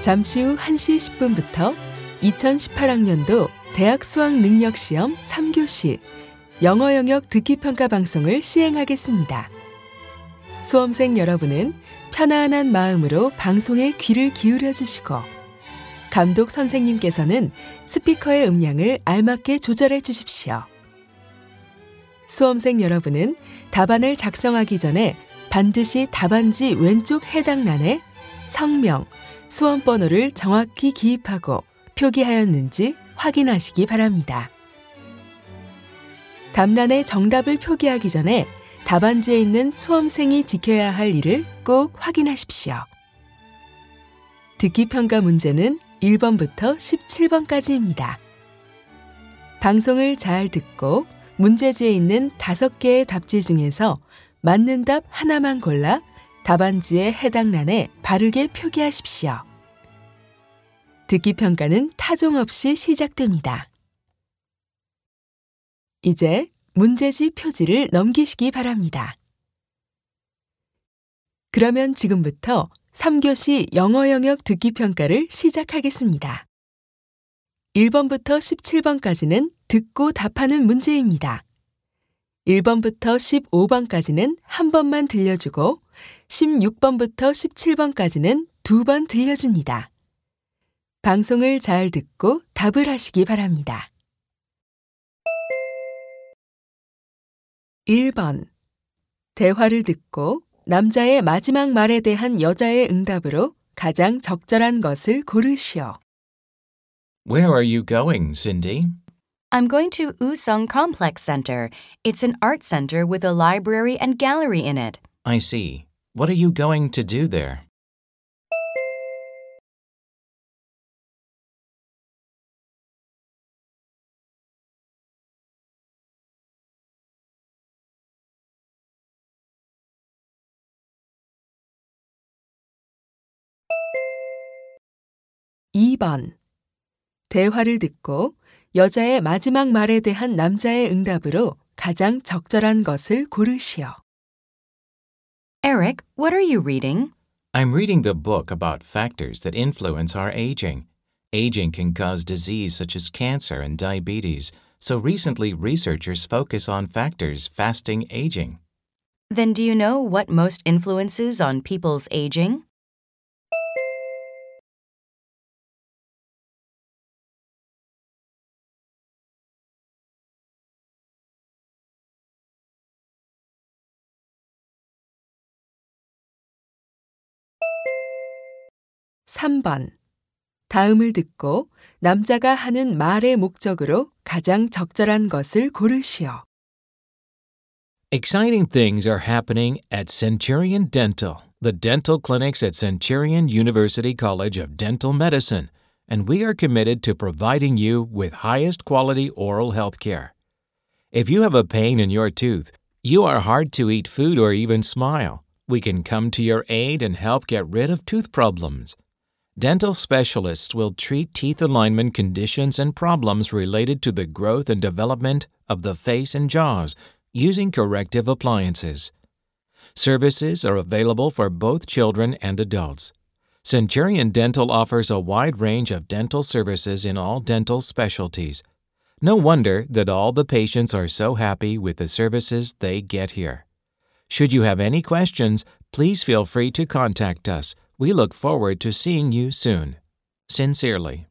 잠시 후 1시 10분부터 2018학년도 대학 수학 능력 시험 3교시 영어 영역 듣기 평가 방송을 시행하겠습니다. 수험생 여러분은 편안한 마음으로 방송에 귀를 기울여 주시고 감독 선생님께서는 스피커의 음량을 알맞게 조절해 주십시오. 수험생 여러분은 답안을 작성하기 전에 반드시 답안지 왼쪽 해당란에 성명, 수험번호를 정확히 기입하고 표기하였는지 확인하시기 바랍니다. 답란에 정답을 표기하기 전에 답안지에 있는 수험생이 지켜야 할 일을 꼭 확인하십시오. 듣기평가 문제는 1번부터 17번까지입니다. 방송을 잘 듣고 문제지에 있는 5개의 답지 중에서 맞는 답 하나만 골라 답안지의 해당 란에 바르게 표기하십시오. 듣기평가는 타종 없이 시작됩니다. 이제 문제지 표지를 넘기시기 바랍니다. 그러면 지금부터 3교시 영어 영역 듣기평가를 시작하겠습니다. 1번부터 17번까지는 듣고 답하는 문제입니다. 1번부터 15번까지는 한 번만 들려주고 16번부터 17번까지는 2번 들려줍니다. 방송을 잘 듣고 답을 하시기 바랍니다. 1번. 대화를 듣고 남자의 마지막 말에 대한 여자의 응답으로 가장 적절한 것을 고르시오. Where are you going, Cindy? I'm going to Usong Complex Center. It's an art center with a library and gallery in it. I see. What are you going to do there? (2번) 대화를 듣고 여자의 마지막 말에 대한 남자의 응답으로 가장 적절한 것을 고르시오. Eric, what are you reading? I'm reading the book about factors that influence our aging. Aging can cause disease such as cancer and diabetes, so recently researchers focus on factors fasting aging. Then do you know what most influences on people's aging? (3번) 다음을 듣고 남자가 하는 말의 목적으로 가장 적절한 것을 고르시오. Exciting things are happening at Centurion Dental, the dental clinics at Centurion University College of Dental Medicine, and we are committed to providing you with highest quality oral health care. If you have a pain in your tooth, you are hard to eat food or even smile, we can come to your aid and help get rid of tooth problems. Dental specialists will treat teeth alignment conditions and problems related to the growth and development of the face and jaws using corrective appliances. Services are available for both children and adults. Centurion Dental offers a wide range of dental services in all dental specialties. No wonder that all the patients are so happy with the services they get here. Should you have any questions, please feel free to contact us. We look forward to seeing you soon. Sincerely.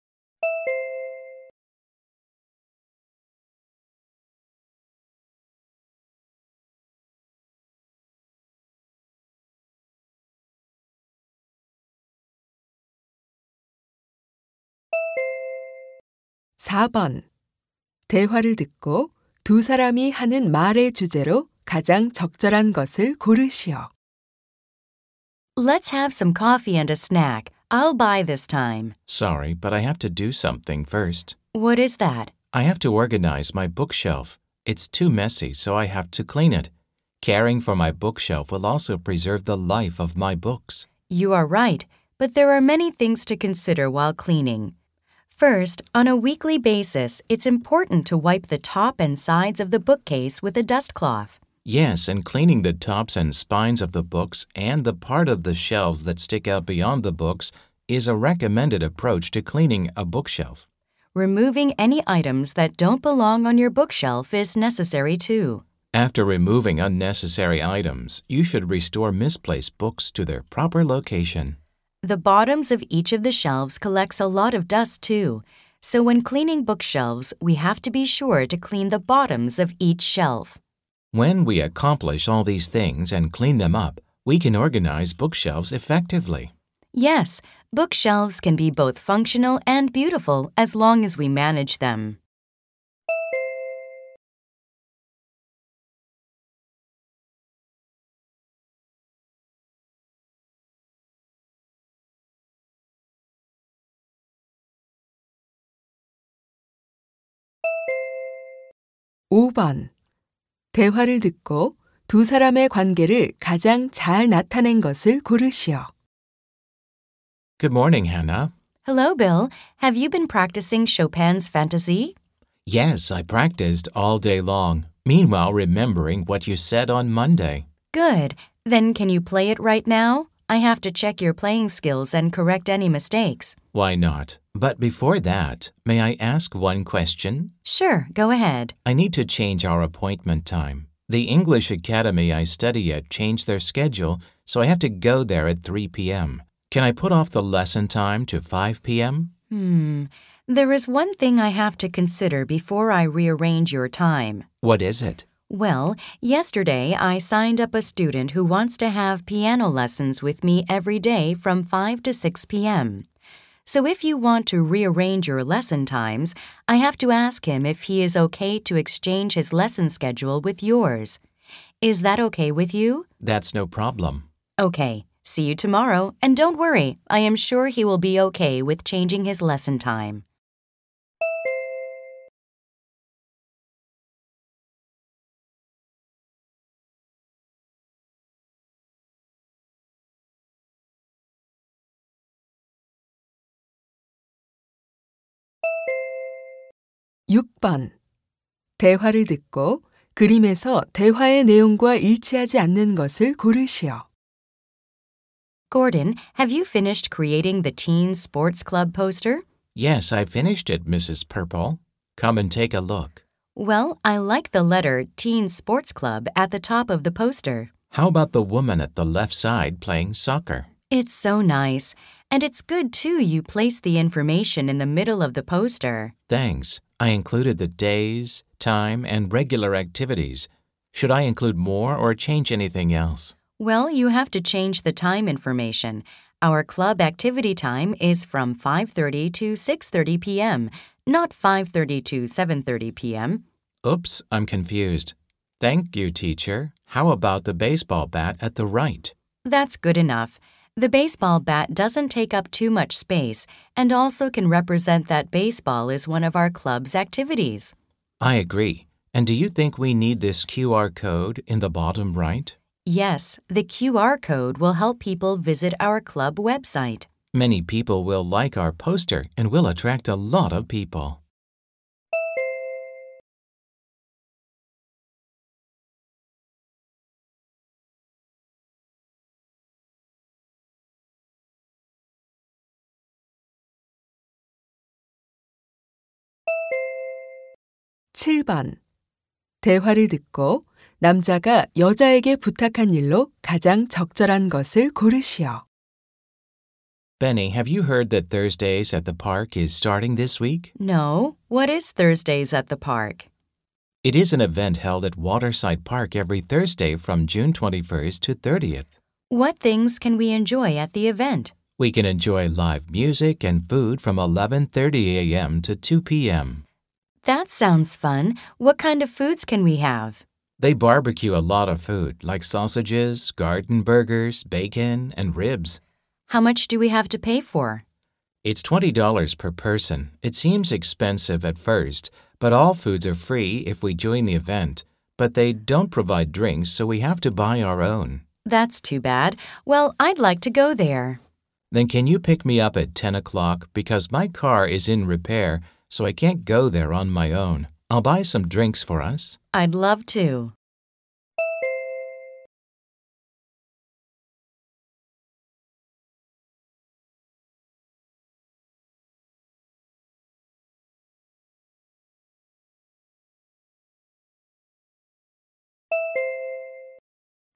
(4번) 대화를 듣고 두 사람이 하는 말의 주제로 가장 적절한 것을 고르시오. Let's have some coffee and a snack. I'll buy this time. Sorry, but I have to do something first. What is that? I have to organize my bookshelf. It's too messy, so I have to clean it. Caring for my bookshelf will also preserve the life of my books. You are right, but there are many things to consider while cleaning. First, on a weekly basis, it's important to wipe the top and sides of the bookcase with a dust cloth. Yes, and cleaning the tops and spines of the books and the part of the shelves that stick out beyond the books is a recommended approach to cleaning a bookshelf. Removing any items that don't belong on your bookshelf is necessary too. After removing unnecessary items, you should restore misplaced books to their proper location. The bottoms of each of the shelves collects a lot of dust too. So when cleaning bookshelves, we have to be sure to clean the bottoms of each shelf. When we accomplish all these things and clean them up, we can organize bookshelves effectively. Yes, bookshelves can be both functional and beautiful as long as we manage them. (5번) 대화를 듣고 두 사람의 관계를 가장 잘 나타낸 것을 고르시오. Good morning, Hannah. Hello, Bill. Have you been practicing Chopin's Fantasy? Yes, I practiced all day long, meanwhile remembering what you said on Monday. Good. Then can you play it right now? I have to check your playing skills and correct any mistakes. Why not? But before that, may I ask one question? Sure, go ahead. I need to change our appointment time. The English Academy I study at changed their schedule, so I have to go there at 3 p.m. Can I put off the lesson time to 5 p.m.? There is one thing I have to consider before I rearrange your time. What is it? Well, yesterday I signed up a student who wants to have piano lessons with me every day from 5 to 6 p.m. So if you want to rearrange your lesson times, I have to ask him if he is okay to exchange his lesson schedule with yours. Is that okay with you? That's no problem. Okay. See you tomorrow, and don't worry, I am sure he will be okay with changing his lesson time. (6번) 대화를 듣고 그림에서 대화의 내용과 일치하지 않는 것을 고르시오. Gordon, have you finished creating the Teen Sports Club poster? Yes, I finished it, Mrs. Purple. Come and take a look. Well, I like the letter Teen Sports Club at the top of the poster. How about the woman at the left side playing soccer? It's so nice. And it's good, too, you placed the information in the middle of the poster. Thanks. I included the days, time, and regular activities. Should I include more or change anything else? Well, you have to change the time information. Our club activity time is from 5:30 to 6:30 p.m., not 5:30 to 7:30 p.m. Oops, I'm confused. Thank you, teacher. How about the baseball bat at the right? That's good enough. The baseball bat doesn't take up too much space and also can represent that baseball is one of our club's activities. I agree. And do you think we need this QR code in the bottom right? Yes, the QR code will help people visit our club website. Many people will like our poster and will attract a lot of people. (7번) 대화를 듣고 남자가 여자에게 부탁한 일로 가장 적절한 것을 고르시오. Benny, have you heard that Thursdays at the Park is starting this week? No, what is Thursdays at the Park? It is an event held at Waterside Park every Thursday from June 21st to 30th. What things can we enjoy at the event? We can enjoy live music and food from 11:30 a.m. to 2 p.m. That sounds fun. What kind of foods can we have? They barbecue a lot of food, like sausages, garden burgers, bacon, and ribs. How much do we have to pay for? It's $20 per person. It seems expensive at first, but all foods are free if we join the event. But they don't provide drinks, so we have to buy our own. That's too bad. Well, I'd like to go there. Then can you pick me up at 10 o'clock because my car is in repair, so I can't go there on my own. I'll buy some drinks for us. I'd love to.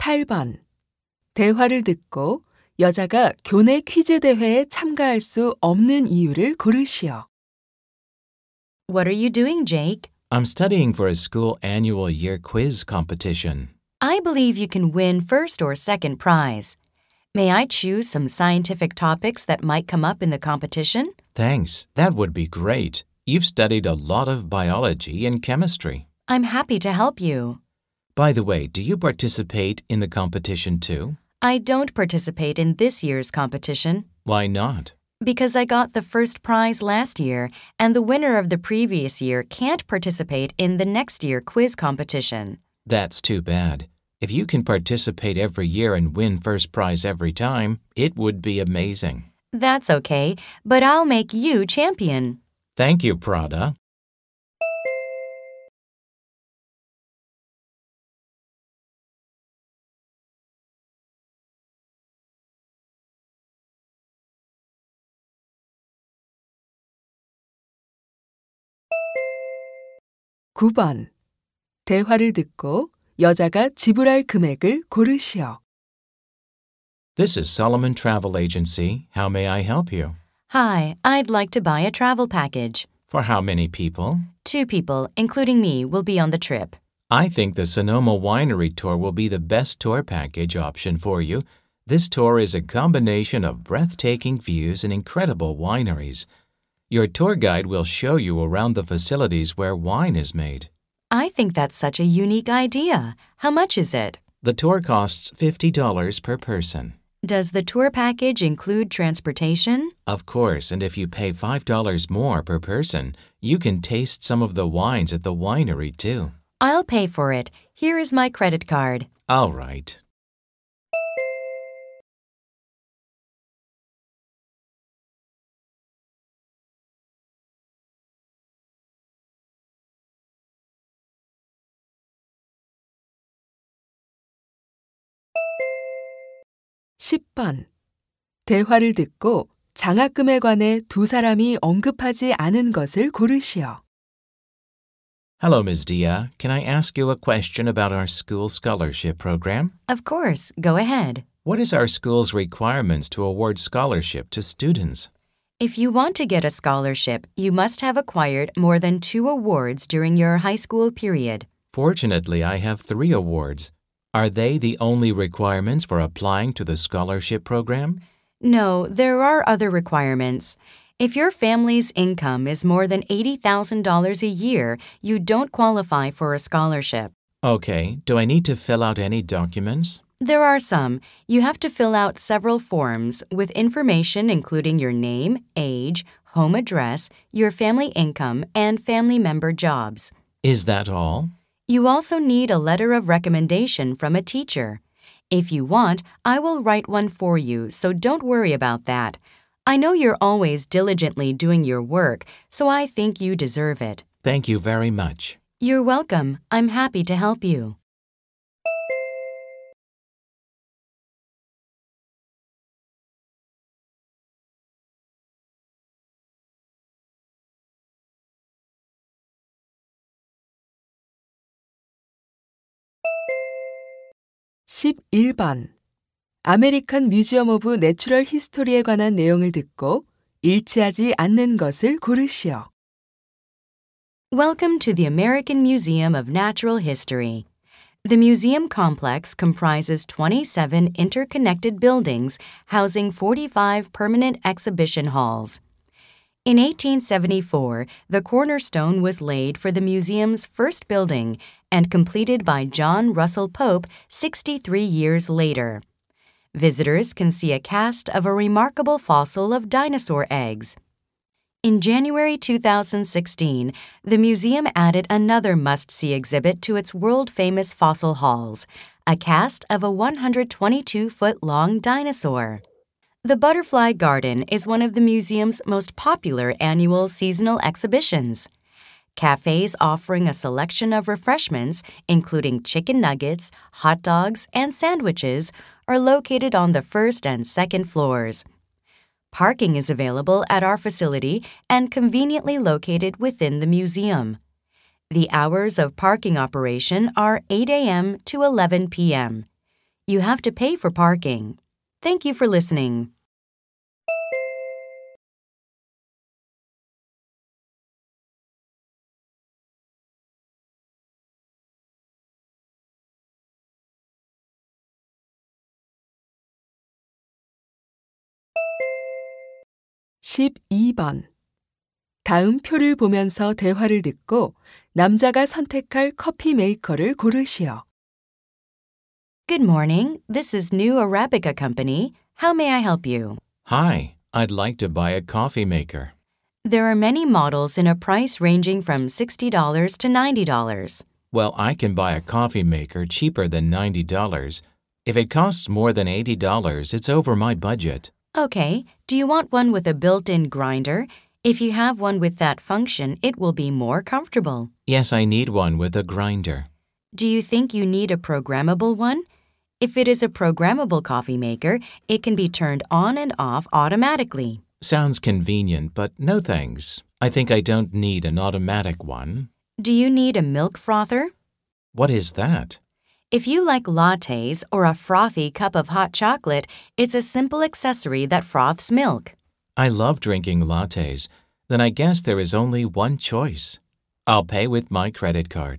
8번. 대화를 듣고 여자가 교내 퀴즈 대회에 참가할 수 없는 이유를 고르시오. What are you doing, Jake? I'm studying for a school annual year quiz competition. I believe you can win first or second prize. May I choose some scientific topics that might come up in the competition? Thanks. That would be great. You've studied a lot of biology and chemistry. I'm happy to help you. By the way, do you participate in the competition too? I don't participate in this year's competition Why not? because I got the first prize last year, and the winner of the previous year can't participate in the next year quiz competition. That's too bad. If you can participate every year and win first prize every time, it would be amazing. That's okay, but I'll make you champion. Thank you, Prada. (9번) 대화를 듣고 여자가 지불할 금액을 고르시오. This is Solomon Travel Agency. How may I help you? Hi, I'd like to buy a travel package. For how many people? 2 people, including me, will be on the trip. I think the Sonoma Winery Tour will be the best tour package option for you. This tour is a combination of breathtaking views and incredible wineries. Your tour guide will show you around the facilities where wine is made. I think that's such a unique idea. How much is it? The tour costs $50 per person. Does the tour package include transportation? Of course, and if you pay $5 more per person, you can taste some of the wines at the winery too. I'll pay for it. Here is my credit card. All right. (10번) 대화를 듣고 장학금에 관해 두 사람이 언급하지 않은 것을 고르시오. Hello, Ms. Dia. Can I ask you a question about our school scholarship program? Of course, go ahead. What is our school's requirements to award scholarship to students? If you want to get a scholarship, you must have acquired more than 2 awards during your high school period. Fortunately, I have 3 awards. Are they the only requirements for applying to the scholarship program? No, there are other requirements. If your family's income is more than $80,000 a year, you don't qualify for a scholarship. Okay, do I need to fill out any documents? There are some. You have to fill out several forms with information including your name, age, home address, your family income, and family member jobs. Is that all? You also need a letter of recommendation from a teacher. If you want, I will write one for you, so don't worry about that. I know you're always diligently doing your work, so I think you deserve it. Thank you very much. You're welcome. I'm happy to help you. (11번) 아메리칸 뮤지엄 오브 내추럴 히스토리에 관한 내용을 듣고 일치하지 않는 것을 고르시오. Welcome to the American Museum of Natural History. The museum complex comprises 27 interconnected buildings housing 45 permanent exhibition halls. In 1874, the cornerstone was laid for the museum's first building and completed by John Russell Pope 63 years later. Visitors can see a cast of a remarkable fossil of dinosaur eggs. In January 2016, the museum added another must-see exhibit to its world-famous fossil halls, a cast of a 122-foot-long dinosaur. The Butterfly Garden is one of the museum's most popular annual seasonal exhibitions. Cafes offering a selection of refreshments, including chicken nuggets, hot dogs, and sandwiches, are located on the first and second floors. Parking is available at our facility and conveniently located within the museum. The hours of parking operation are 8 a.m. to 11 p.m. You have to pay for parking. Thank you for listening. (12번) 다음 표를 보면서 대화를 듣고 남자가 선택할 커피 메이커를 고르시오. Good morning. This is New Arabica Company. How may I help you? Hi, I'd like to buy a coffee maker. There are many models in a price ranging from $60 to $90. Well, I can buy a coffee maker cheaper than $90. If it costs more than $80, it's over my budget. Okay, do you want one with a built-in grinder? If you have one with that function, it will be more comfortable. Yes, I need one with a grinder. Do you think you need a programmable one? If it is a programmable coffee maker, it can be turned on and off automatically. Sounds convenient, but no thanks. I think I don't need an automatic one. Do you need a milk frother? What is that? If you like lattes or a frothy cup of hot chocolate, it's a simple accessory that froths milk. I love drinking lattes. Then I guess there is only one choice. I'll pay with my credit card.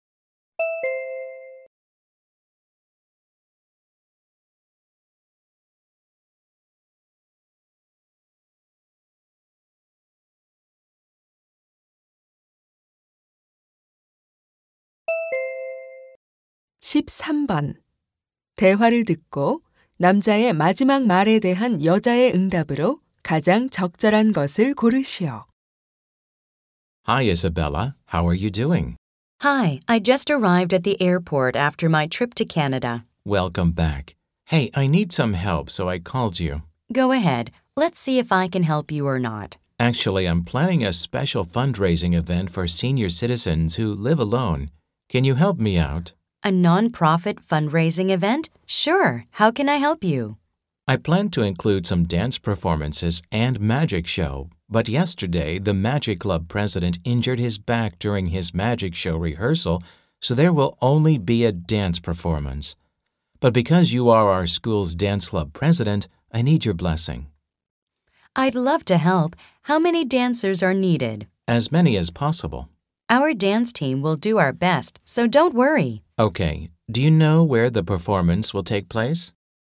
(13번) 대화를 듣고 남자의 마지막 말에 대한 여자의 응답으로 가장 적절한 것을 고르시오. Hi, Isabella. How are you doing? Hi, I just arrived at the airport after my trip to Canada. Welcome back. Hey, I need some help, so I called you. Go ahead. Let's see if I can help you or not. Actually, I'm planning a special fundraising event for senior citizens who live alone. Can you help me out? A non-profit fundraising event? Sure. How can I help you? I plan to include some dance performances and magic show, but yesterday the Magic Club president injured his back during his magic show rehearsal, so there will only be a dance performance. But because you are our school's dance club president, I need your blessing. I'd love to help. How many dancers are needed? As many as possible. Our dance team will do our best, so don't worry. Okay, do you know where the performance will take place?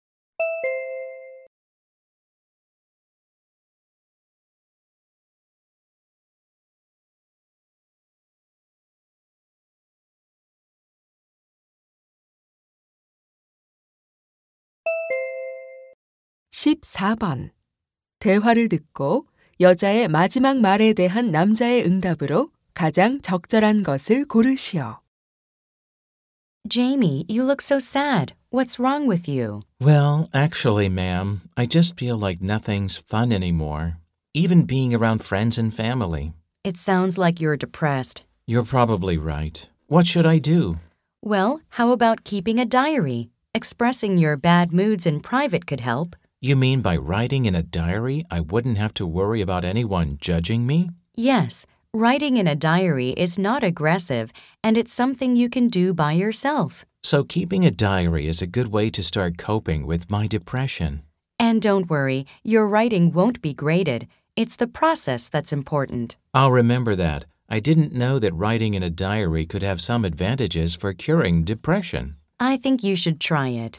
(14번) 대화를 듣고 여자의 마지막 말에 대한 남자의 응답으로 가장 적절한 것을 고르시오. Jamie, you look so sad. What's wrong with you? Well, actually, ma'am, I just feel like nothing's fun anymore, even being around friends and family. It sounds like you're depressed. You're probably right. What should I do? Well, how about keeping a diary? Expressing your bad moods in private could help. You mean by writing in a diary, I wouldn't have to worry about anyone judging me? Yes, writing in a diary is not aggressive, and it's something you can do by yourself. So keeping a diary is a good way to start coping with my depression. And don't worry, your writing won't be graded. It's the process that's important. I'll remember that. I didn't know that writing in a diary could have some advantages for curing depression. I think you should try it.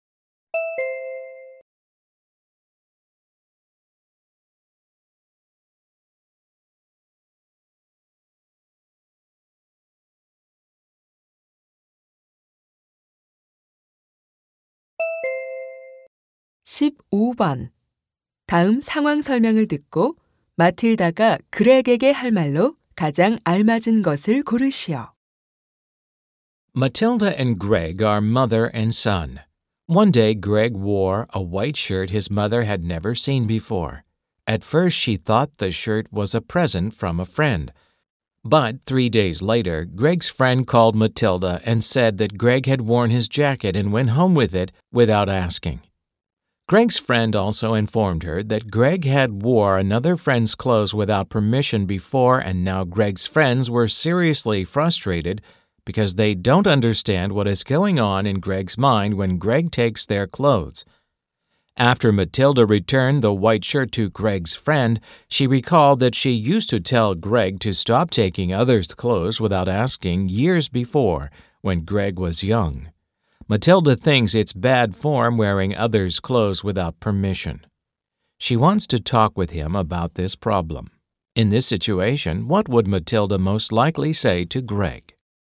(15번) 다음 상황 설명을 듣고 마틸다가 그렉에게 할 말로 가장 알맞은 것을 고르시오. Matilda and Greg are mother and son. One day, Greg wore a white shirt his mother had never seen before. At first, she thought the shirt was a present from a friend. But 3 days later, Greg's friend called Matilda and said that Greg had worn his jacket and went home with it without asking. Greg's friend also informed her that Greg had wore another friend's clothes without permission before, and now Greg's friends were seriously frustrated because they don't understand what is going on in Greg's mind when Greg takes their clothes. After Matilda returned the white shirt to Greg's friend, she recalled that she used to tell Greg to stop taking others' clothes without asking years before, when Greg was young. Matilda thinks it's bad form wearing others' clothes without permission. She wants to talk with him about this problem. In this situation, what would Matilda most likely say to Greg?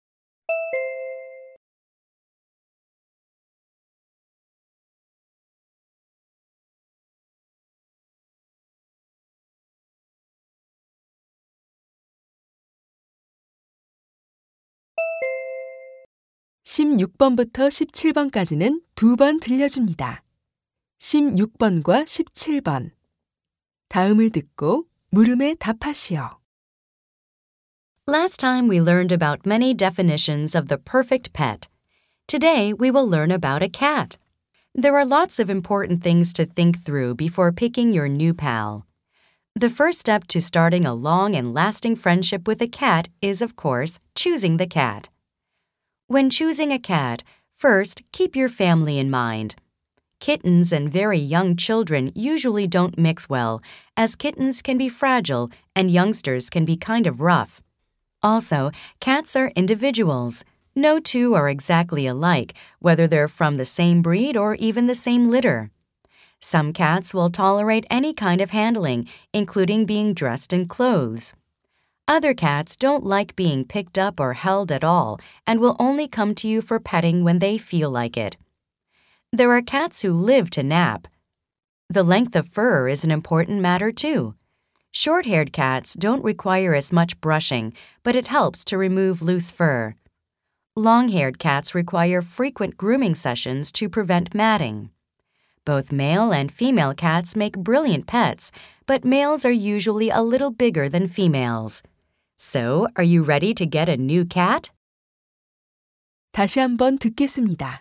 (16번부터 17번까지는 2번 들려줍니다. 16번과 17번. 다음을 듣고 물음에 답하시오. Last time we learned about many definitions of the perfect pet. Today we will learn about a cat. There are lots of important things to think through before picking your new pal. The first step to starting a long and lasting friendship with a cat is, of course, choosing the cat. When choosing a cat, first keep your family in mind. Kittens and very young children usually don't mix well, as kittens can be fragile and youngsters can be kind of rough. Also, cats are individuals. No two are exactly alike, whether they're from the same breed or even the same litter. Some cats will tolerate any kind of handling, including being dressed in clothes. Other cats don't like being picked up or held at all and will only come to you for petting when they feel like it. There are cats who live to nap. The length of fur is an important matter too. Short-haired cats don't require as much brushing, but it helps to remove loose fur. Long-haired cats require frequent grooming sessions to prevent matting. Both male and female cats make brilliant pets, but males are usually a little bigger than females. So, are you ready to get a new cat? 다시 한번 듣겠습니다.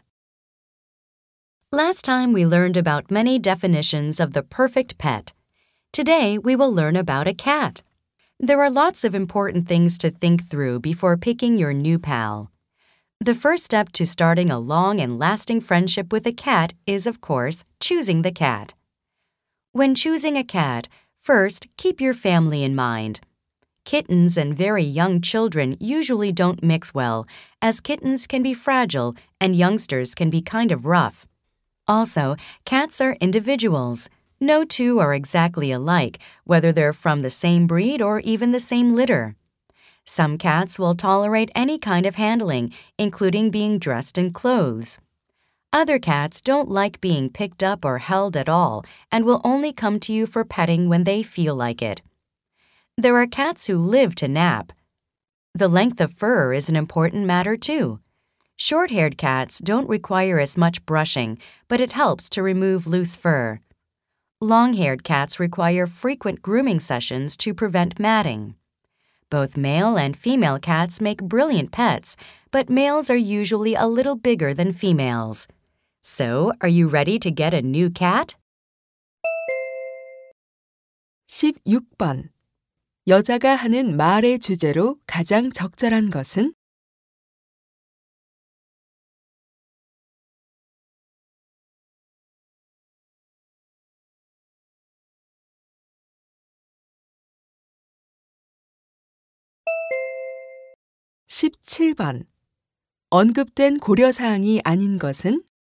Last time we learned about many definitions of the perfect pet. Today we will learn about a cat. There are lots of important things to think through before picking your new pal. The first step to starting a long and lasting friendship with a cat is, of course, choosing the cat. When choosing a cat, first keep your family in mind. Kittens and very young children usually don't mix well, as kittens can be fragile and youngsters can be kind of rough. Also, cats are individuals. No two are exactly alike, whether they're from the same breed or even the same litter. Some cats will tolerate any kind of handling, including being dressed in clothes. Other cats don't like being picked up or held at all and will only come to you for petting when they feel like it. There are cats who live to nap. The length of fur is an important matter too. Short-haired cats don't require as much brushing, but it helps to remove loose fur. Long-haired cats require frequent grooming sessions to prevent matting. Both male and female cats make brilliant pets, but males are usually a little bigger than females. So, are you ready to get a new cat? 16번. 여자가 하는 말의 주제로 가장 적절한 것은? 17번. 언급된 고려사항이 아닌 것은?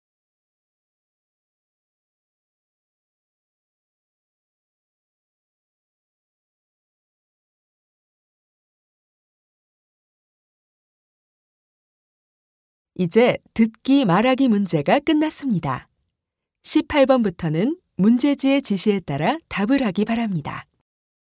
'이제 듣기 말하기 문제가 끝났습니다. 18번부터는 문제지의 지시에 따라 답을 하기 바랍니다.